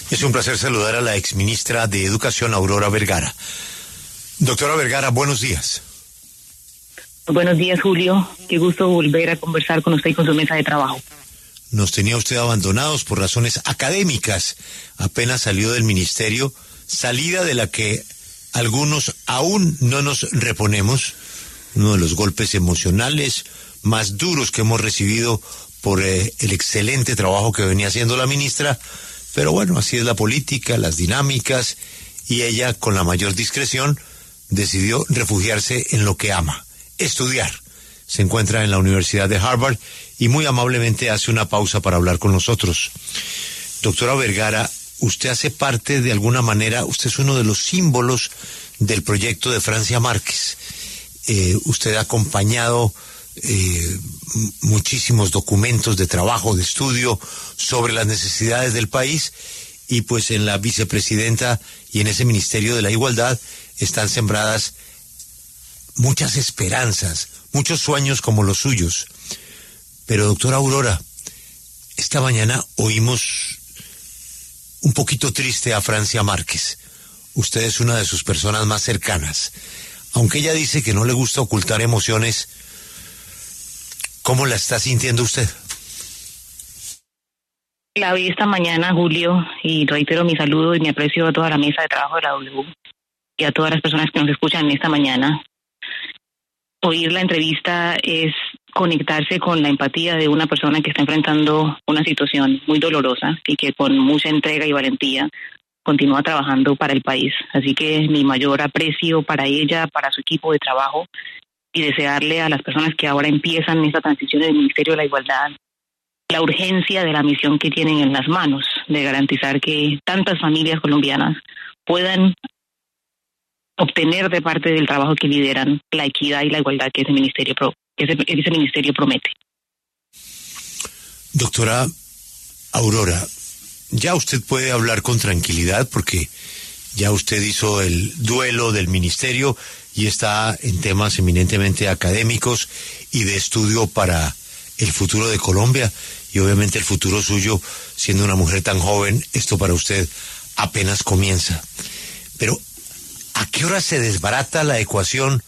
Es un placer saludar a la exministra de Educación, Aurora Vergara. Doctora Vergara, buenos días. Buenos días, Julio. Qué gusto volver a conversar con usted y con su mesa de trabajo. Nos tenía usted abandonados por razones académicas. Apenas salió del ministerio, salida de la que algunos aún no nos reponemos. Uno de los golpes emocionales más duros que hemos recibido por el excelente trabajo que venía haciendo la ministra. Pero bueno, así es la política, las dinámicas, y ella, con la mayor discreción, decidió refugiarse en lo que ama, estudiar. Se encuentra en la Universidad de Harvard y muy amablemente hace una pausa para hablar con nosotros. Doctora Vergara, usted hace parte de alguna manera, usted es uno de los símbolos del proyecto de Francia Márquez. Usted ha acompañado muchísimos documentos de trabajo, de estudio sobre las necesidades del país, y pues en la vicepresidenta y en ese Ministerio de la Igualdad están sembradas muchas esperanzas, muchos sueños como los suyos. Pero doctora Aurora, esta mañana oímos un poquito triste a Francia Márquez. Usted es una de sus personas más cercanas. Aunque ella dice que no le gusta ocultar emociones, ¿cómo la está sintiendo usted? La vi esta mañana, Julio, y reitero mi saludo y mi aprecio a toda la mesa de trabajo de la W y a todas las personas que nos escuchan esta mañana. Oír la entrevista es conectarse con la empatía de una persona que está enfrentando una situación muy dolorosa y que con mucha entrega y valentía continúa trabajando para el país. Así que mi mayor aprecio para ella, para su equipo de trabajo, y desearle a las personas que ahora empiezan esta transición en el Ministerio de la Igualdad la urgencia de la misión que tienen en las manos de garantizar que tantas familias colombianas puedan obtener de parte del trabajo que lideran la equidad y la igualdad que ese ministerio promete. Doctora Aurora, ya usted puede hablar con tranquilidad porque ya usted hizo el duelo del ministerio y está en temas eminentemente académicos y de estudio para el futuro de Colombia y obviamente el futuro suyo. Siendo una mujer tan joven, esto para usted apenas comienza. Pero ¿a qué hora se desbarata la ecuación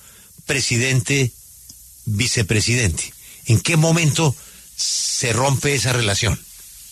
presidente-vicepresidente? ¿En qué momento se rompe esa relación?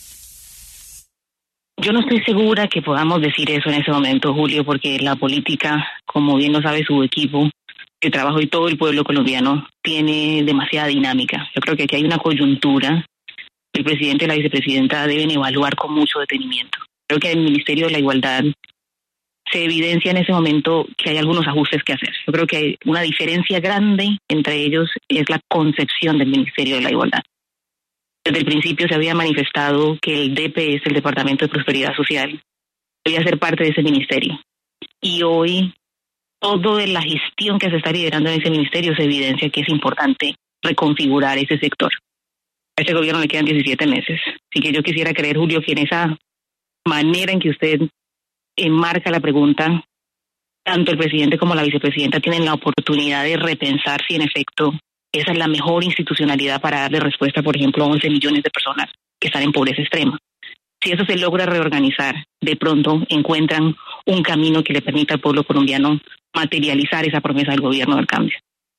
Yo no estoy segura que podamos decir eso en ese momento, Julio, porque la política, como bien lo sabe su equipo de trabajo y todo el pueblo colombiano, tiene demasiada dinámica. Yo creo que aquí hay una coyuntura. El presidente y la vicepresidenta deben evaluar con mucho detenimiento. Creo que en el Ministerio de la Igualdad se evidencia en ese momento que hay algunos ajustes que hacer. Yo creo que hay una diferencia grande entre ellos, es la concepción del Ministerio de la Igualdad. Desde el principio se había manifestado que el DPS, el Departamento de Prosperidad Social, debía ser parte de ese ministerio. Y hoy, toda la gestión que se está liderando en ese ministerio se evidencia que es importante reconfigurar ese sector. A este gobierno le quedan 17 meses. Así que yo quisiera creer, Julio, que en esa manera en que usted enmarca la pregunta, tanto el presidente como la vicepresidenta tienen la oportunidad de repensar si en efecto esa es la mejor institucionalidad para darle respuesta, por ejemplo, a 11 millones de personas que están en pobreza extrema. Si eso se logra reorganizar, de pronto encuentran un camino que le permita al pueblo colombiano materializar esa promesa del gobierno del cambio.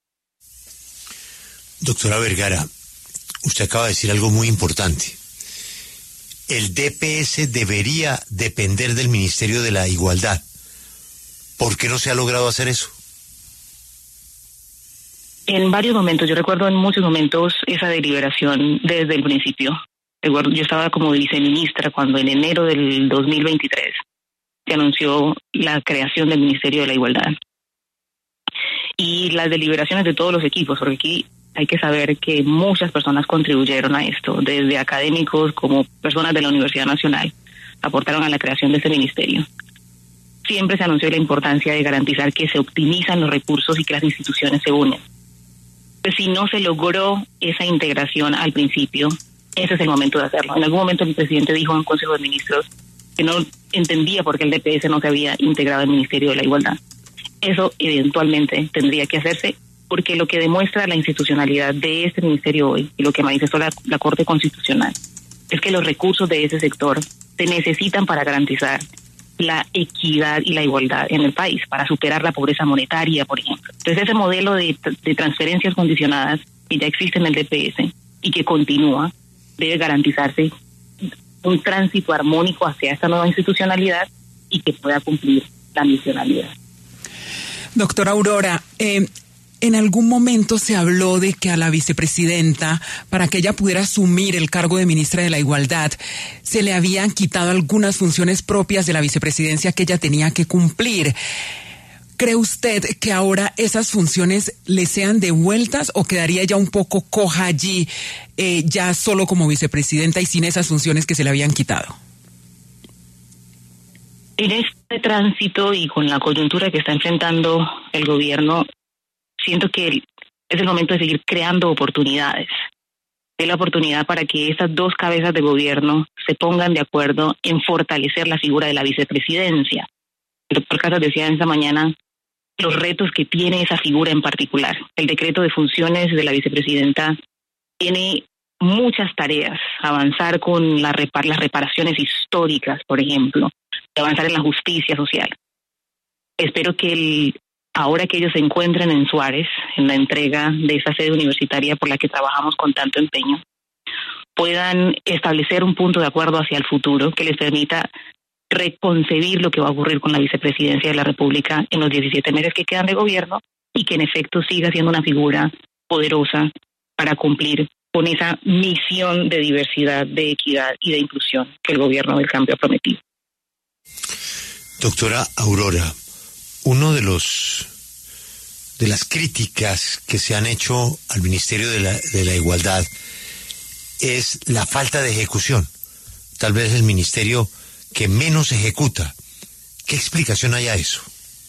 Doctora Vergara, usted acaba de decir algo muy importante. El DPS debería depender del Ministerio de la Igualdad. ¿Por qué no se ha logrado hacer eso? En varios momentos, yo recuerdo en muchos momentos esa deliberación desde el principio. Yo estaba como viceministra cuando en enero del 2023 se anunció la creación del Ministerio de la Igualdad. Y las deliberaciones de todos los equipos, porque aquí hay que saber que muchas personas contribuyeron a esto, desde académicos como personas de la Universidad Nacional, aportaron a la creación de este ministerio. Siempre se anunció la importancia de garantizar que se optimizan los recursos y que las instituciones se unen. Pues si no se logró esa integración al principio, ese es el momento de hacerlo. En algún momento el presidente dijo en un Consejo de Ministros que no entendía por qué el DPS no se había integrado al Ministerio de la Igualdad. Eso eventualmente tendría que hacerse, porque lo que demuestra la institucionalidad de este ministerio hoy y lo que manifestó la Corte Constitucional es que los recursos de ese sector se necesitan para garantizar la equidad y la igualdad en el país, para superar la pobreza monetaria, por ejemplo. Entonces, ese modelo de transferencias condicionadas que ya existe en el DPS y que continúa, debe garantizarse un tránsito armónico hacia esta nueva institucionalidad y que pueda cumplir la misionalidad. Doctora Aurora, en algún momento se habló de que a la vicepresidenta, para que ella pudiera asumir el cargo de ministra de la Igualdad, se le habían quitado algunas funciones propias de la vicepresidencia que ella tenía que cumplir. ¿Cree usted que ahora esas funciones le sean devueltas o quedaría ya un poco coja allí, ya solo como vicepresidenta y sin esas funciones que se le habían quitado? En este tránsito y con la coyuntura que está enfrentando el gobierno, siento que es el momento de seguir creando oportunidades. Es la oportunidad para que estas dos cabezas de gobierno se pongan de acuerdo en fortalecer la figura de la vicepresidencia. El doctor Casas decía esta mañana los retos que tiene esa figura en particular. El decreto de funciones de la vicepresidenta tiene muchas tareas. Avanzar con las reparaciones históricas, por ejemplo, avanzar en la justicia social. Espero que ahora que ellos se encuentren en Suárez, en la entrega de esa sede universitaria por la que trabajamos con tanto empeño, puedan establecer un punto de acuerdo hacia el futuro que les permita reconcebir lo que va a ocurrir con la vicepresidencia de la República en los 17 meses que quedan de gobierno y que en efecto siga siendo una figura poderosa para cumplir con esa misión de diversidad, de equidad y de inclusión que el gobierno del cambio ha prometido. Doctora Aurora, uno de las críticas que se han hecho al Ministerio de la Igualdad es la falta de ejecución. Tal vez el ministerio que menos ejecuta. ¿Qué explicación hay a eso?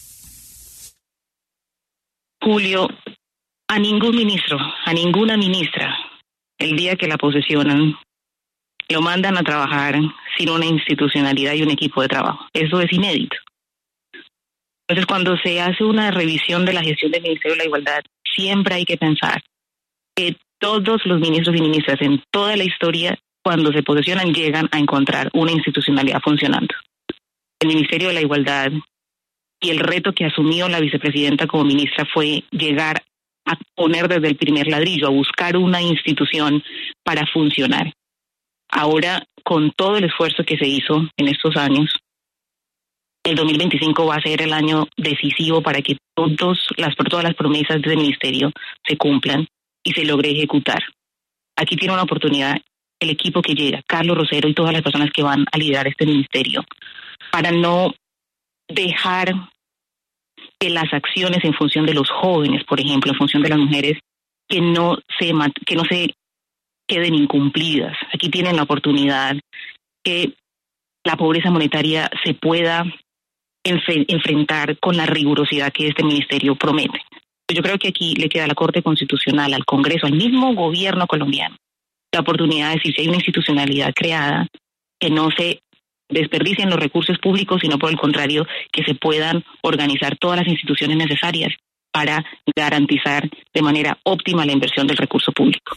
Julio, a ningún ministro, a ninguna ministra, el día que la posesionan, lo mandan a trabajar sin una institucionalidad y un equipo de trabajo. Eso es inédito. Entonces, cuando se hace una revisión de la gestión del Ministerio de la Igualdad, siempre hay que pensar que todos los ministros y ministras en toda la historia, cuando se posesionan, llegan a encontrar una institucionalidad funcionando. El Ministerio de la Igualdad y el reto que asumió la vicepresidenta como ministra fue llegar a poner desde el primer ladrillo, a buscar una institución para funcionar. Ahora, con todo el esfuerzo que se hizo en estos años, el 2025 va a ser el año decisivo para que todas las promesas del ministerio se cumplan y se logre ejecutar. Aquí tiene una oportunidad el equipo que llega, Carlos Rosero y todas las personas que van a liderar este ministerio, para no dejar que las acciones en función de los jóvenes, por ejemplo, en función de las mujeres, que no se queden incumplidas. Aquí tienen la oportunidad que la pobreza monetaria se pueda enfrentar con la rigurosidad que este ministerio promete. Yo creo que aquí le queda a la Corte Constitucional, al Congreso, al mismo gobierno colombiano, la oportunidad de decir si hay una institucionalidad creada, que no se desperdicien los recursos públicos, sino por el contrario, que se puedan organizar todas las instituciones necesarias para garantizar de manera óptima la inversión del recurso público.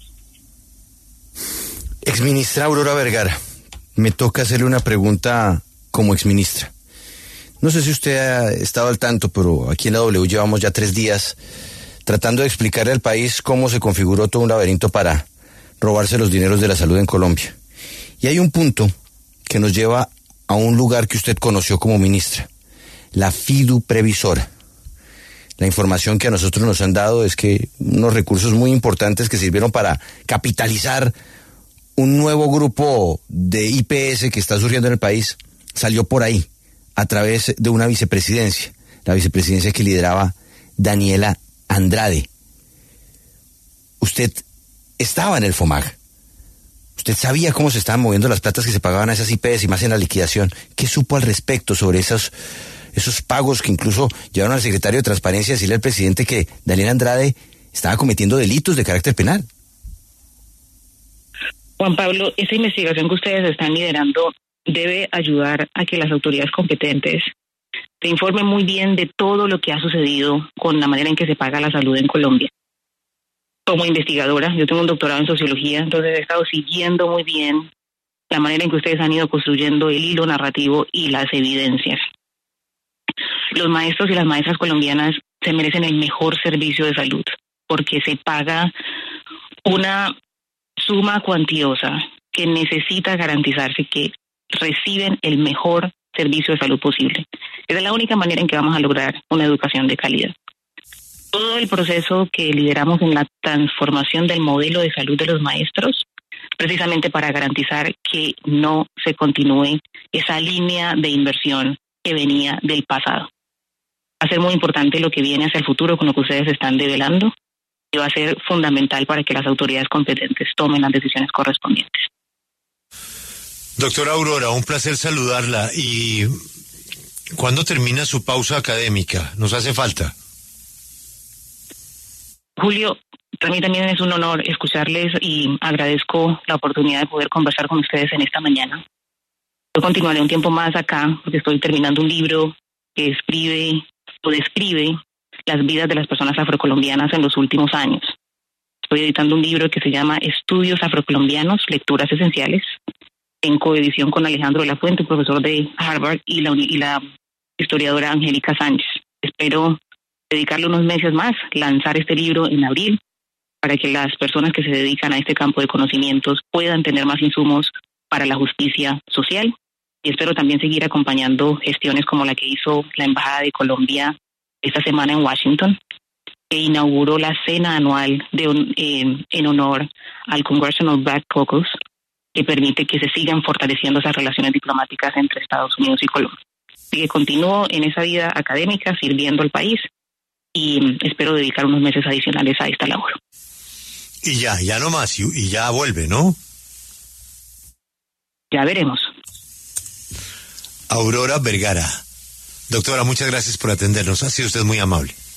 Exministra Aurora Vergara, me toca hacerle una pregunta como exministra. No sé si usted ha estado al tanto, pero aquí en la W llevamos ya 3 días tratando de explicarle al país cómo se configuró todo un laberinto para robarse los dineros de la salud en Colombia. Y hay un punto que nos lleva a un lugar que usted conoció como ministra, la Fidu Previsora. La información que a nosotros nos han dado es que unos recursos muy importantes que sirvieron para capitalizar un nuevo grupo de IPS que está surgiendo en el país salió por ahí, a través de una vicepresidencia, la vicepresidencia que lideraba Daniela Andrade. Usted estaba en el FOMAG. Usted sabía cómo se estaban moviendo las platas que se pagaban a esas IPS y más en la liquidación. ¿Qué supo al respecto sobre esos pagos que incluso llevaron al secretario de Transparencia a decirle al presidente que Daniela Andrade estaba cometiendo delitos de carácter penal? Juan Pablo, esa investigación que ustedes están liderando debe ayudar a que las autoridades competentes se informen muy bien de todo lo que ha sucedido con la manera en que se paga la salud en Colombia. Como investigadora, yo tengo un doctorado en sociología, entonces he estado siguiendo muy bien la manera en que ustedes han ido construyendo el hilo narrativo y las evidencias. Los maestros y las maestras colombianas se merecen el mejor servicio de salud porque se paga una suma cuantiosa que necesita garantizarse que reciben el mejor servicio de salud posible. Esa es la única manera en que vamos a lograr una educación de calidad. Todo el proceso que lideramos en la transformación del modelo de salud de los maestros, precisamente para garantizar que no se continúe esa línea de inversión que venía del pasado. Va a ser muy importante lo que viene hacia el futuro con lo que ustedes están develando y va a ser fundamental para que las autoridades competentes tomen las decisiones correspondientes. Doctora Aurora, un placer saludarla. ¿Y cuándo termina su pausa académica? ¿Nos hace falta? Julio, para mí también es un honor escucharles y agradezco la oportunidad de poder conversar con ustedes en esta mañana. Yo continuaré un tiempo más acá porque estoy terminando un libro que describe las vidas de las personas afrocolombianas en los últimos años. Estoy editando un libro que se llama Estudios Afrocolombianos, Lecturas Esenciales, en coedición con Alejandro de la Fuente, profesor de Harvard, y la historiadora Angélica Sánchez. Espero dedicarle unos meses más, lanzar este libro en abril, para que las personas que se dedican a este campo de conocimientos puedan tener más insumos para la justicia social. Y espero también seguir acompañando gestiones como la que hizo la Embajada de Colombia esta semana en Washington, que inauguró la cena anual en honor al Congressional Black Caucus, que permite que se sigan fortaleciendo esas relaciones diplomáticas entre Estados Unidos y Colombia. Así que continúo en esa vida académica, sirviendo al país, y espero dedicar unos meses adicionales a esta labor. Y ya no más, y ya vuelve, ¿no? Ya veremos. Aurora Vergara. Doctora, muchas gracias por atendernos. Ha sido usted muy amable.